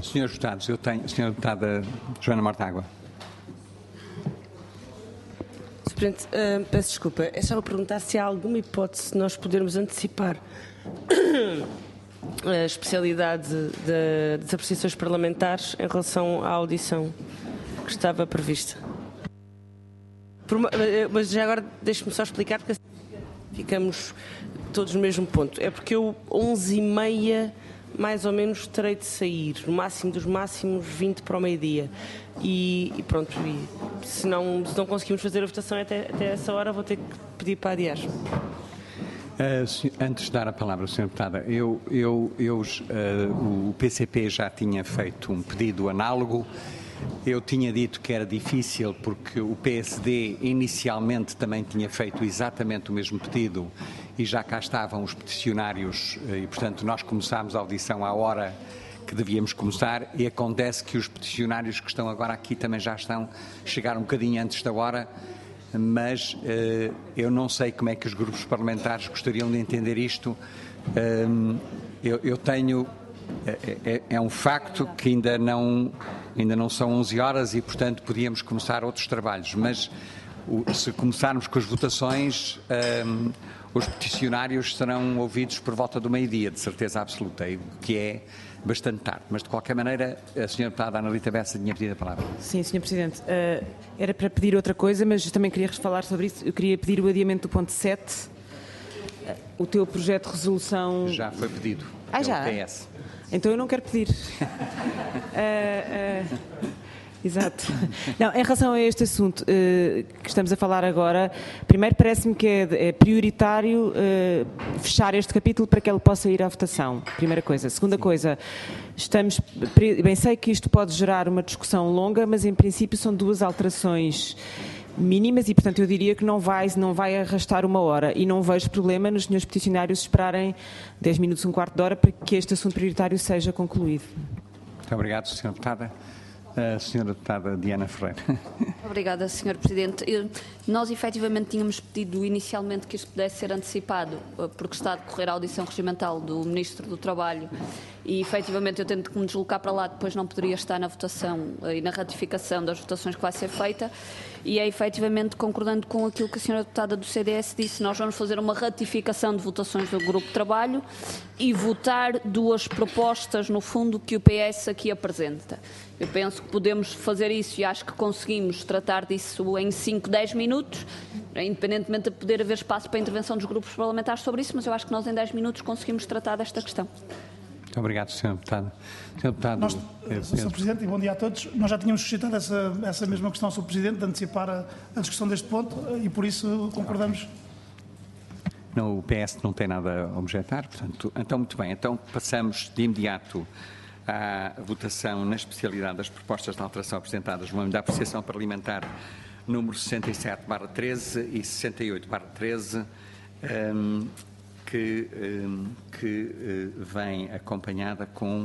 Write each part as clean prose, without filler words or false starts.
Senhores deputados, Senhora Deputada Joana Mortágua. Sr. Presidente, peço desculpa. É só para perguntar se há alguma hipótese de nós podermos antecipar a especialidade das apreciações parlamentares em relação à audição que estava prevista. Mas já agora deixe-me só explicar, porque assim ficamos todos no mesmo ponto. É porque eu, 11h30, mais ou menos, terei de sair, no máximo dos máximos, 20 para o meio-dia. E pronto, se não conseguimos fazer a votação até essa hora, vou ter que pedir para adiar. Antes de dar a palavra, Sra. Deputada, o PCP já tinha feito um pedido análogo. Eu tinha dito que era difícil porque o PSD inicialmente também tinha feito exatamente o mesmo pedido e já cá estavam os peticionários e, portanto, nós começámos a audição à hora que devíamos começar e acontece que os peticionários que estão agora aqui também já chegaram um bocadinho antes da hora, mas eu não sei como é que os grupos parlamentares gostariam de entender isto. Eu tenho... É um facto que ainda não são 11 horas e, portanto, podíamos começar outros trabalhos, mas se começarmos com as votações, os peticionários serão ouvidos por volta do meio-dia, de certeza absoluta, o que é bastante tarde. Mas, de qualquer maneira, a Sra. Deputada Analita Bessa tinha pedido a palavra. Sim, Sr. Presidente. Era para pedir outra coisa, mas também queria falar sobre isso. Eu queria pedir o adiamento do ponto 7. O teu projeto de resolução... Já foi pedido pelo já? PS. Então eu não quero pedir. Exato. Não, em relação a este assunto que estamos a falar agora, primeiro parece-me que é prioritário fechar este capítulo para que ele possa ir à votação. Primeira coisa. Segunda coisa, bem sei que isto pode gerar uma discussão longa, mas em princípio são duas alterações mínimas e, portanto, eu diria que não vai arrastar uma hora e não vejo problema nos senhores peticionários esperarem 10 minutos, um quarto de hora para que este assunto prioritário seja concluído. Muito obrigado, Sra. Deputada. A Sra. Deputada Diana Ferreira. Obrigada, Sr. Presidente. Nós, efetivamente, tínhamos pedido inicialmente que isto pudesse ser antecipado, porque está a decorrer a audição regimental do Ministro do Trabalho e, efetivamente, eu tento que me deslocar para lá, depois não poderia estar na votação e na ratificação das votações que vai ser feita. E é, efetivamente, concordando com aquilo que a Sra. Deputada do CDS disse, nós vamos fazer uma ratificação de votações do Grupo de Trabalho e votar duas propostas, no fundo, que o PS aqui apresenta. Eu penso que podemos fazer isso e acho que conseguimos tratar disso em 5, 10 minutos, independentemente de poder haver espaço para a intervenção dos grupos parlamentares sobre isso, mas eu acho que nós em 10 minutos conseguimos tratar desta questão. Muito obrigado, Sra. Deputada. Sr. Deputado, Sr. Presidente, e bom dia a todos. Nós já tínhamos suscitado essa mesma questão, Sr. Presidente, de antecipar a discussão deste ponto e por isso concordamos. Não, o PS não tem nada a objetar, portanto, então muito bem. Então passamos de imediato à votação na especialidade das propostas de alteração apresentadas no âmbito da apreciação parlamentar número 67/13 e 68/13, que vem acompanhada com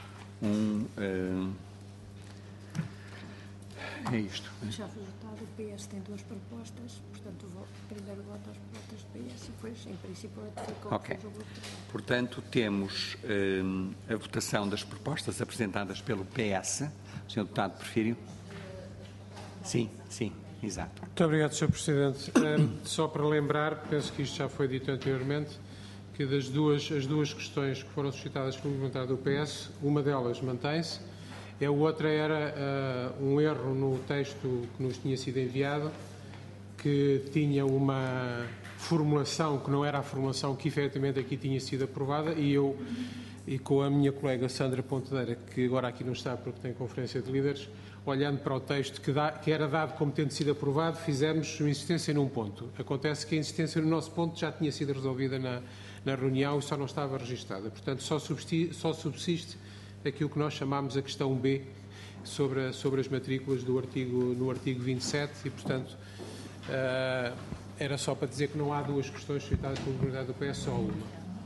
é isto. Já foi votado, o PS tem duas propostas, portanto, primeiro voto às propostas do PS e depois, em princípio, ratifica o que fez o grupo de trabalho. Portanto, temos a votação das propostas apresentadas pelo PS. O Sr. Deputado Porfírio? Sim, exato. Muito obrigado, Sr. Presidente. Só para lembrar, penso que isto já foi dito anteriormente, que as duas questões que foram suscitadas pelo parlamentar do PS, uma delas mantém-se, a outra era um erro no texto que nos tinha sido enviado, que tinha uma formulação que não era a formulação que efetivamente aqui tinha sido aprovada e com a minha colega Sandra Pontedeira, que agora aqui não está porque tem conferência de líderes, olhando para o texto que era dado como tendo sido aprovado, fizemos uma insistência num ponto. Acontece que a insistência no nosso ponto já tinha sido resolvida na reunião e só não estava registada. Portanto, só subsiste aquilo que nós chamámos a questão B sobre as matrículas no artigo 27 e, portanto, era só para dizer que não há duas questões suscitadas pela comunidade do PS, só uma.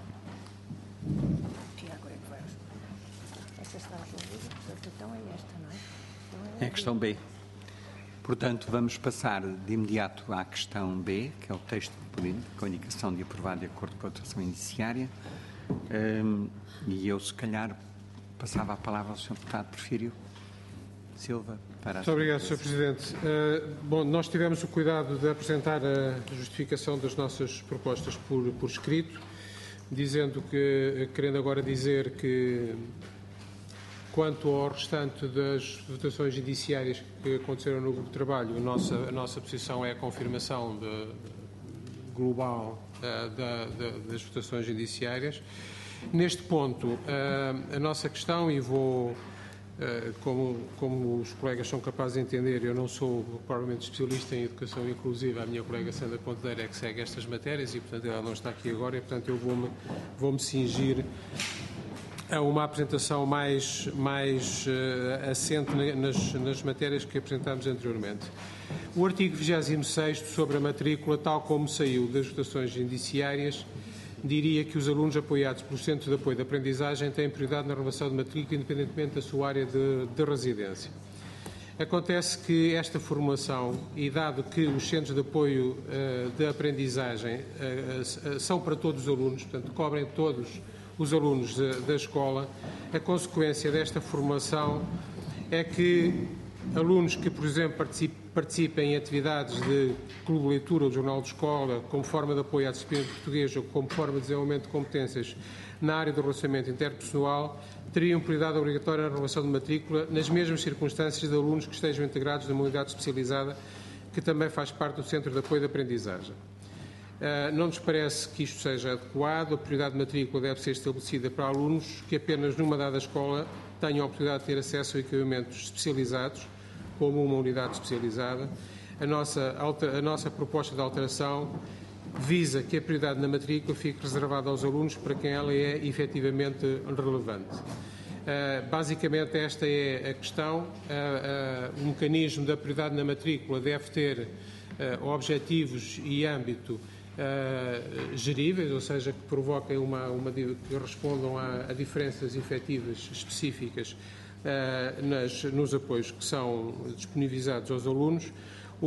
Tiago, é que vai. Essa está resolvida, portanto, então é esta, não é? É a questão B. Portanto, vamos passar de imediato à questão B, que é o texto do pedido, com a indicação de aprovar de acordo com a votação indiciária. E eu, se calhar, passava a palavra ao Sr. Deputado Porfírio Silva. Muito obrigado, Sr. Presidente. Bom, nós tivemos o cuidado de apresentar a justificação das nossas propostas por escrito, querendo agora dizer que, quanto ao restante das votações judiciárias que aconteceram no grupo de trabalho, a nossa posição é a confirmação global das votações judiciárias. Neste ponto, a nossa questão, e vou, como os colegas são capazes de entender, eu não sou provavelmente especialista em educação inclusiva, a minha colega Sandra Ponteira é que segue estas matérias e, portanto, ela não está aqui agora e, portanto, eu vou-me cingir a uma apresentação mais assente nas matérias que apresentámos anteriormente. O artigo 26º sobre a matrícula, tal como saiu das votações judiciárias, diria que os alunos apoiados pelo Centro de Apoio de Aprendizagem têm prioridade na renovação de matrícula, independentemente da sua área de residência. Acontece que esta formulação, e dado que os Centros de Apoio de Aprendizagem são para todos os alunos, portanto, cobrem todos os alunos da escola, a consequência desta formulação é que alunos que, por exemplo, participem em atividades de clube de leitura ou de jornal de escola, como forma de apoio à disciplina de português ou como forma de desenvolvimento de competências na área do relacionamento interpessoal, teriam prioridade obrigatória na renovação de matrícula, nas mesmas circunstâncias de alunos que estejam integrados numa unidade especializada, que também faz parte do Centro de Apoio de Aprendizagem. Não nos parece que isto seja adequado. A prioridade de matrícula deve ser estabelecida para alunos que apenas numa dada escola tenham a oportunidade de ter acesso a equipamentos especializados, como uma unidade especializada. A nossa proposta de alteração visa que a prioridade na matrícula fique reservada aos alunos para quem ela é efetivamente relevante. Basicamente, esta é a questão. O mecanismo da prioridade na matrícula deve ter objetivos e âmbito geríveis, ou seja, que provoquem que respondam a diferenças efetivas específicas nos apoios que são disponibilizados aos alunos,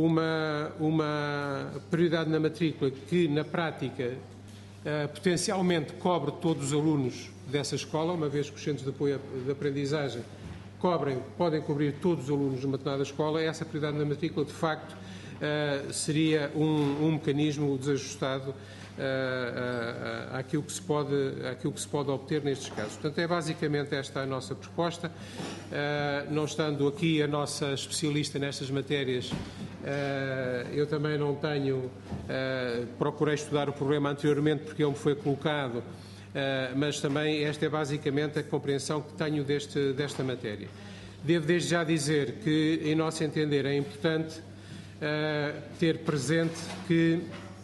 uma prioridade na matrícula que, na prática, potencialmente cobre todos os alunos dessa escola, uma vez que os centros de apoio de aprendizagem podem cobrir todos os alunos de uma determinada escola. Essa prioridade na matrícula, de facto, seria um mecanismo desajustado àquilo que se pode obter nestes casos. Portanto, é basicamente esta a nossa proposta. Não estando aqui a nossa especialista nestas matérias, eu também não tenho, procurei estudar o problema anteriormente porque ele me foi colocado, mas também esta é basicamente a compreensão que tenho desta matéria. Devo desde já dizer que, em nosso entender, é importante ter presente que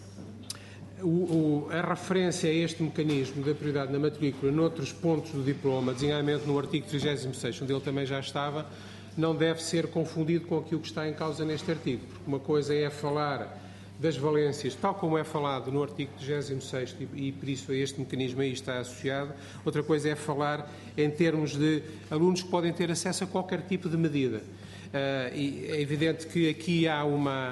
a referência a este mecanismo da prioridade na matrícula noutros pontos do diploma, designadamente no artigo 36, onde ele também já estava, não deve ser confundido com aquilo que está em causa neste artigo, porque uma coisa é falar das valências, tal como é falado no artigo 36, e por isso este mecanismo aí está associado. Outra coisa é falar em termos de alunos que podem ter acesso a qualquer tipo de medida. E é evidente que aqui há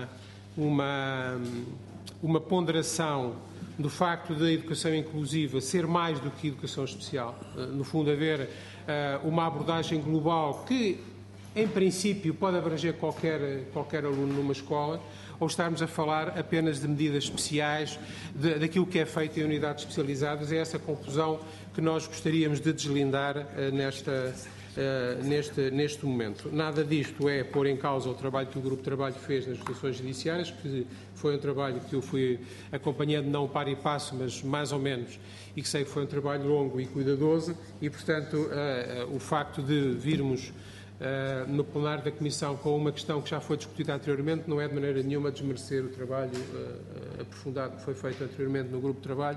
uma ponderação do facto da educação inclusiva ser mais do que educação especial. No fundo, haver uma abordagem global que, em princípio, pode abranger qualquer aluno numa escola, ou estarmos a falar apenas de medidas especiais, daquilo que é feito em unidades especializadas. É essa confusão que nós gostaríamos de deslindar neste momento. Nada disto é pôr em causa o trabalho que o Grupo de Trabalho fez nas votações judiciárias, que foi um trabalho que eu fui acompanhando, não par e passo, mas mais ou menos, e que sei que foi um trabalho longo e cuidadoso, e, portanto, o facto de virmos no plenário da Comissão com uma questão que já foi discutida anteriormente não é de maneira nenhuma desmerecer o trabalho aprofundado que foi feito anteriormente no Grupo de Trabalho.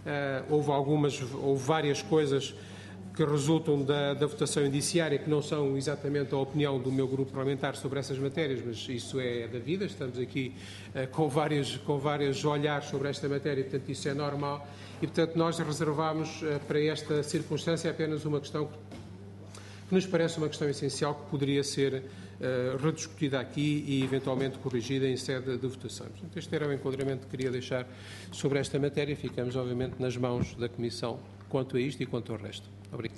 Houve várias coisas que resultam da votação indiciária, que não são exatamente a opinião do meu grupo parlamentar sobre essas matérias, mas isso é da vida. Estamos aqui com vários olhares sobre esta matéria, portanto isso é normal, e portanto nós reservamos para esta circunstância apenas uma questão que nos parece uma questão essencial, que poderia ser rediscutida aqui e eventualmente corrigida em sede de votação. Portanto, este era o enquadramento que queria deixar sobre esta matéria. Ficamos, obviamente, nas mãos da Comissão quanto a isto e quanto ao resto. Obrigado.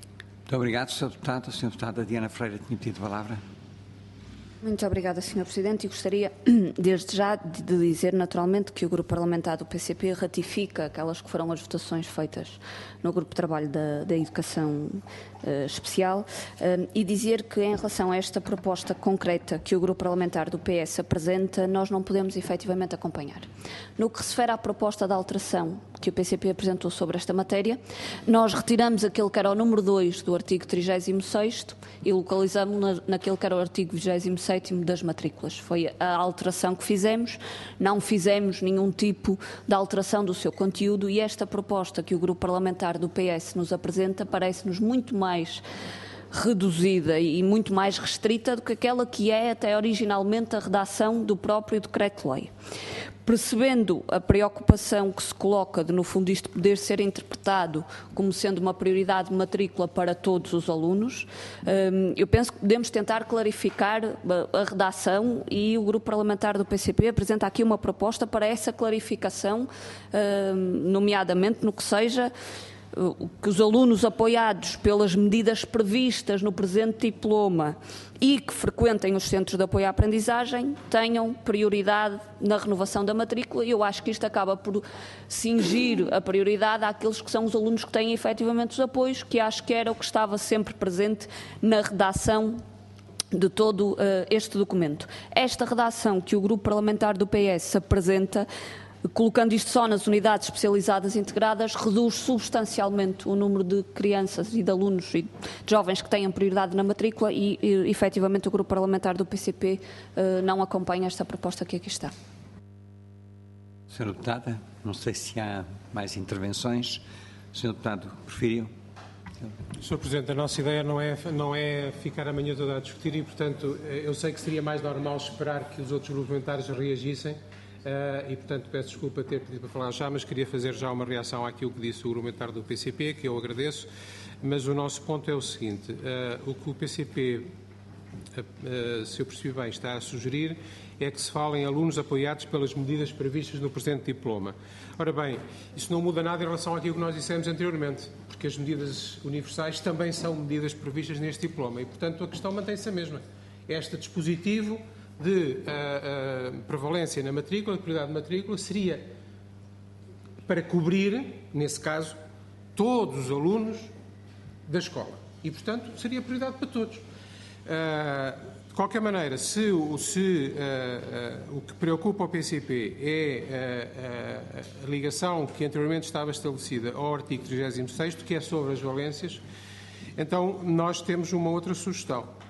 Muito obrigado, Sr. Deputado. A Sra. Deputada Diana Ferreira tinha pedido a palavra. Muito obrigada, Sr. Presidente, e gostaria, desde já, de dizer naturalmente que o Grupo Parlamentar do PCP ratifica aquelas que foram as votações feitas no Grupo de Trabalho da Educação Especial e dizer que, em relação a esta proposta concreta que o Grupo Parlamentar do PS apresenta, nós não podemos efetivamente acompanhar. No que se refere à proposta de alteração que o PCP apresentou sobre esta matéria, nós retiramos aquele que era o número 2 do artigo 36º e localizamos-lo naquele que era o artigo 27º das matrículas. Foi a alteração que fizemos, não fizemos nenhum tipo de alteração do seu conteúdo e esta proposta que o Grupo Parlamentar do PS nos apresenta parece-nos muito mais reduzida e muito mais restrita do que aquela que é até originalmente a redação do próprio decreto-lei. Percebendo a preocupação que se coloca de, no fundo, isto poder ser interpretado como sendo uma prioridade de matrícula para todos os alunos, eu penso que podemos tentar clarificar a redação e o Grupo Parlamentar do PCP apresenta aqui uma proposta para essa clarificação, nomeadamente no que seja que os alunos apoiados pelas medidas previstas no presente diploma e que frequentem os centros de apoio à aprendizagem tenham prioridade na renovação da matrícula e eu acho que isto acaba por cingir a prioridade àqueles que são os alunos que têm efetivamente os apoios, que acho que era o que estava sempre presente na redação de todo este documento. Esta redação que o Grupo Parlamentar do PS apresenta, colocando isto só nas unidades especializadas integradas, reduz substancialmente o número de crianças e de alunos e de jovens que têm prioridade na matrícula e efetivamente o Grupo Parlamentar do PCP não acompanha esta proposta que aqui está. Sra. Deputada, não sei se há mais intervenções. Sr. Deputado Porfírio. Sr. Presidente, a nossa ideia não é ficar amanhã toda a discutir e, portanto, eu sei que seria mais normal esperar que os outros grupos parlamentares reagissem. E, portanto, peço desculpa ter pedido para falar já, mas queria fazer já uma reação àquilo que disse o Grupo Parlamentar do PCP, que eu agradeço, mas o nosso ponto é o seguinte, o que o PCP, se eu percebi bem, está a sugerir é que se fale em alunos apoiados pelas medidas previstas no presente diploma. Ora bem, isso não muda nada em relação àquilo que nós dissemos anteriormente, porque as medidas universais também são medidas previstas neste diploma e, portanto, a questão mantém-se a mesma. Este dispositivo de prevalência na matrícula, de prioridade de matrícula, seria para cobrir, nesse caso, todos os alunos da escola. E, portanto, seria prioridade para todos. De qualquer maneira, se o que preocupa o PCP é a ligação que anteriormente estava estabelecida ao artigo 36º, que é sobre as valências, então nós temos uma outra sugestão.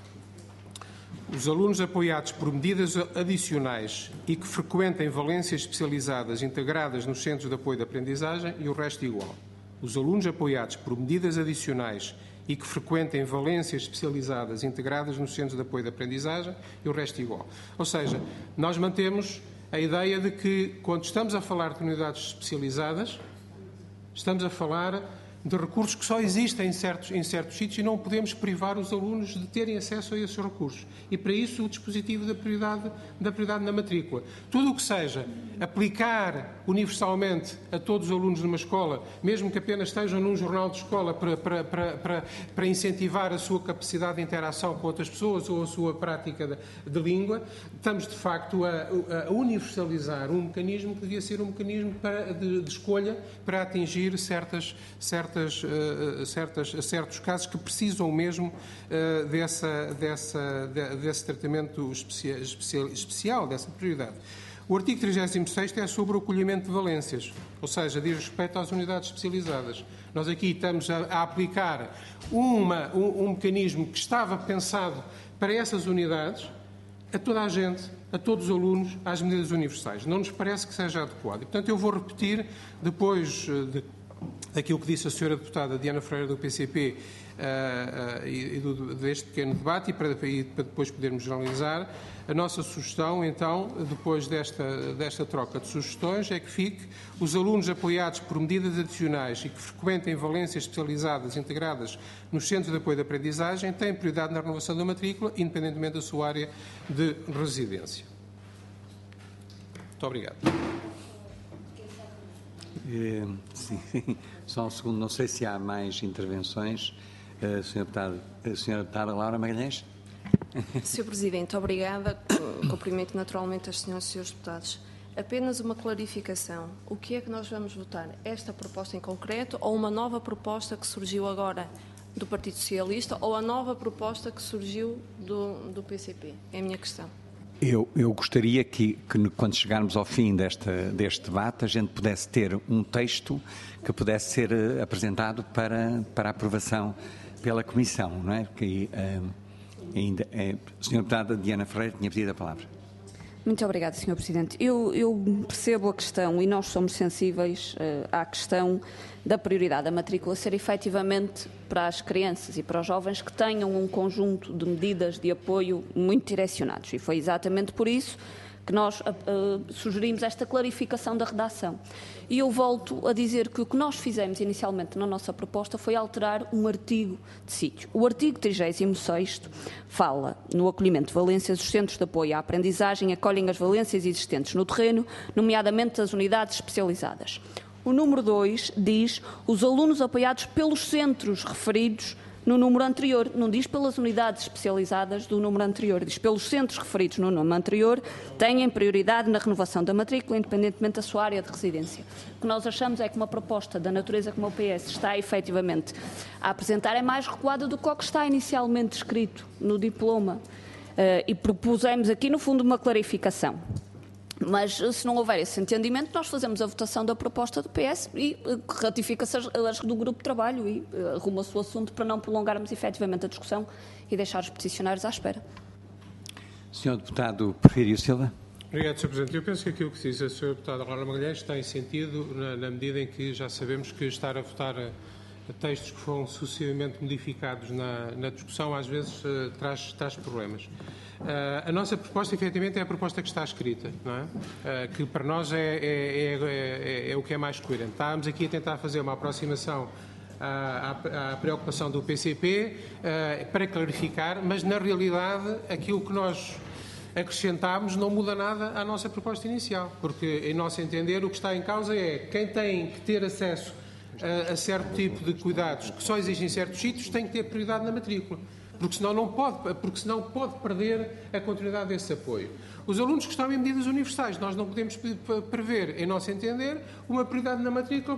Os alunos apoiados por medidas adicionais e que frequentem valências especializadas integradas nos centros de apoio de aprendizagem e o resto igual. Os alunos apoiados por medidas adicionais e que frequentem valências especializadas integradas nos centros de apoio de aprendizagem e o resto igual. Ou seja, nós mantemos a ideia de que, quando estamos a falar de unidades especializadas, estamos a falar de recursos que só existem em certos sítios e não podemos privar os alunos de terem acesso a esses recursos. E para isso o dispositivo da prioridade na matrícula. Tudo o que seja aplicar universalmente a todos os alunos de uma escola, mesmo que apenas estejam num jornal de escola para incentivar a sua capacidade de interação com outras pessoas ou a sua prática de língua, estamos de facto a universalizar um mecanismo que devia ser um mecanismo de escolha para atingir certos casos que precisam mesmo desse tratamento especial, dessa prioridade. O artigo 36º é sobre o acolhimento de valências, ou seja, diz respeito às unidades especializadas. Nós aqui estamos a aplicar um mecanismo que estava pensado para essas unidades, a toda a gente, a todos os alunos, às medidas universais. Não nos parece que seja adequado. E, portanto, eu vou repetir, depois daquilo que disse a Sra. Deputada Diana Ferreira do PCP deste pequeno debate e para depois podermos generalizar, a nossa sugestão, então, depois desta troca de sugestões, é que fique os alunos apoiados por medidas adicionais e que frequentem valências especializadas integradas nos centros de apoio de aprendizagem têm prioridade na renovação da matrícula, independentemente da sua área de residência. Muito obrigado. Sim, só um segundo, não sei se há mais intervenções. Senhora Deputada Laura Magalhães. Sr. Presidente, obrigada. Cumprimento naturalmente as senhoras e senhores deputados. Apenas uma clarificação. O que é que nós vamos votar? Esta proposta em concreto ou uma nova proposta que surgiu agora do Partido Socialista ou a nova proposta que surgiu do PCP? É a minha questão. Eu gostaria que quando chegarmos ao fim deste debate, a gente pudesse ter um texto que pudesse ser apresentado para aprovação pela Comissão, não é? Porque ainda a Sra. Deputada Diana Ferreira tinha pedido a palavra. Muito obrigada, Sr. Presidente. Eu percebo a questão e nós somos sensíveis à questão da prioridade da matrícula ser efetivamente para as crianças e para os jovens que tenham um conjunto de medidas de apoio muito direcionados. E foi exatamente por isso que nós sugerimos esta clarificação da redação. E eu volto a dizer que o que nós fizemos inicialmente na nossa proposta foi alterar um artigo de sítio. O artigo 36º fala no acolhimento de valências, os centros de apoio à aprendizagem acolhem as valências existentes no terreno, nomeadamente as unidades especializadas. O número 2 diz os alunos apoiados pelos centros referidos no número anterior, não diz pelas unidades especializadas do número anterior, diz pelos centros referidos no número anterior, têm prioridade na renovação da matrícula, independentemente da sua área de residência. O que nós achamos é que uma proposta da natureza como o PS está efetivamente a apresentar é mais recuada do que o que está inicialmente escrito no diploma. E propusemos aqui, no fundo, uma clarificação. Mas, se não houver esse entendimento, nós fazemos a votação da proposta do PS e ratifica-se as do grupo de trabalho e arruma-se o assunto para não prolongarmos efetivamente a discussão e deixar os peticionários à espera. Sr. Deputado Porfírio Silva. Obrigado, Sr. Presidente. Eu penso que aquilo que diz a Sra. Deputada Laura Magalhães tem sentido na medida em que já sabemos que estar a votar textos que foram sucessivamente modificados na discussão às vezes traz problemas. A nossa proposta, efetivamente, é a proposta que está escrita, não é? Que para nós é o que é mais coerente. Estávamos aqui a tentar fazer uma aproximação à preocupação do PCP para clarificar, mas na realidade aquilo que nós acrescentámos não muda nada à nossa proposta inicial, porque, em nosso entender, o que está em causa é quem tem que ter acesso a certo tipo de cuidados que só existem em certos sítios tem que ter prioridade na matrícula. Porque senão pode perder a continuidade desse apoio. Os alunos que estão em medidas universais, nós não podemos prever, em nosso entender, uma prioridade na matrícula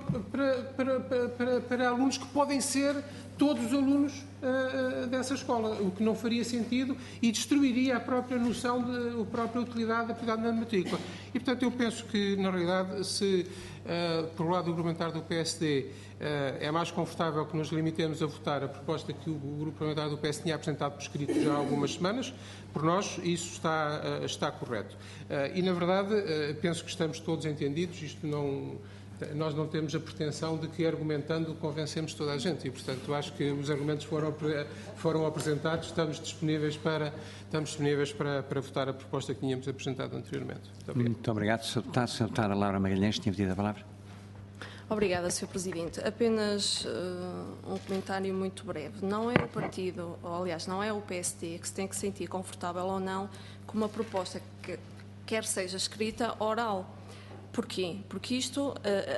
para alunos que podem ser todos os alunos dessa escola, o que não faria sentido e destruiria a própria noção, a própria utilidade da prioridade na matrícula. E, portanto, eu penso que, na realidade, se por lado do grupo parlamentar do PSD é mais confortável que nos limitemos a votar a proposta que o grupo parlamentar do PS tinha apresentado por escrito já há algumas semanas, por nós isso está correto. E, na verdade, penso que estamos todos entendidos, nós não temos a pretensão de que, argumentando, convencemos toda a gente e, portanto, acho que os argumentos foram apresentados, estamos disponíveis para votar a proposta que tínhamos apresentado anteriormente. Muito obrigado. Sr. Deputada Laura Magalhães tinha pedido a palavra. Obrigada, Sr. Presidente. Apenas um comentário muito breve. Não é o partido, ou aliás, não é o PSD que se tem que sentir confortável ou não com uma proposta que quer seja escrita oral. Porquê? Porque isto,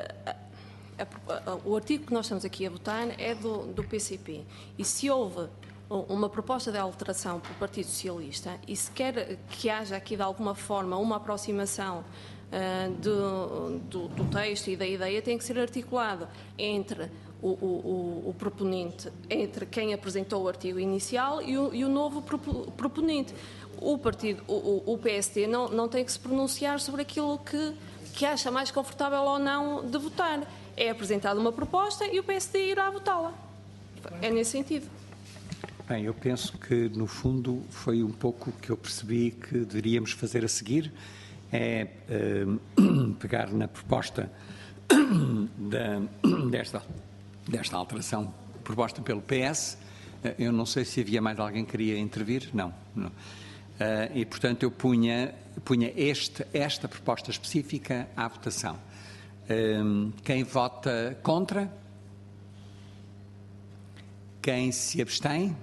o artigo que nós estamos aqui a votar é do PCP. E se houve uma proposta de alteração pelo Partido Socialista e se quer que haja aqui de alguma forma uma aproximação do texto e da ideia, tem que ser articulado entre o proponente, entre quem apresentou o artigo inicial e o novo proponente. O PSD não tem que se pronunciar sobre aquilo que acha mais confortável ou não de votar. É apresentada uma proposta e o PSD irá votá-la. É nesse sentido. Bem, eu penso que, no fundo, foi um pouco o que eu percebi que deveríamos fazer a seguir, é pegar na proposta desta alteração proposta pelo PS. Eu não sei se havia mais alguém que queria intervir. Não. E, portanto, eu punha esta proposta específica à votação. Quem vota contra? Quem se abstém?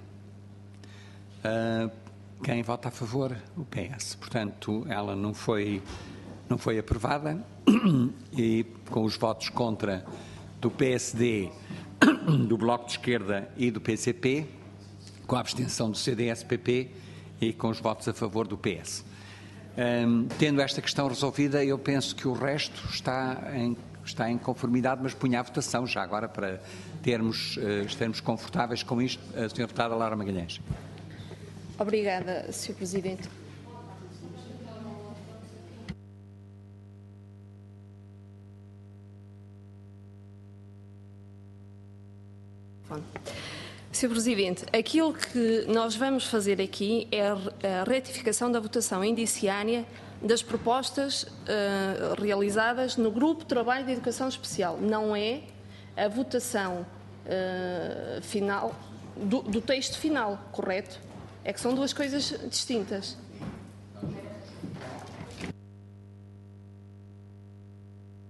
Quem vota a favor? O PS. Portanto, ela não foi aprovada e com os votos contra do PSD, do Bloco de Esquerda e do PCP, com a abstenção do CDS-PP e com os votos a favor do PS. Tendo esta questão resolvida, eu penso que o resto está em conformidade, mas punha à votação já agora para estarmos confortáveis com isto. A Sra. Deputada Laura Magalhães. Obrigada, Sr. Presidente. Sr. Presidente, aquilo que nós vamos fazer aqui é a retificação da votação indiciária das propostas realizadas no Grupo de Trabalho de Educação Especial. Não é a votação final do texto final, correto? É que são duas coisas distintas.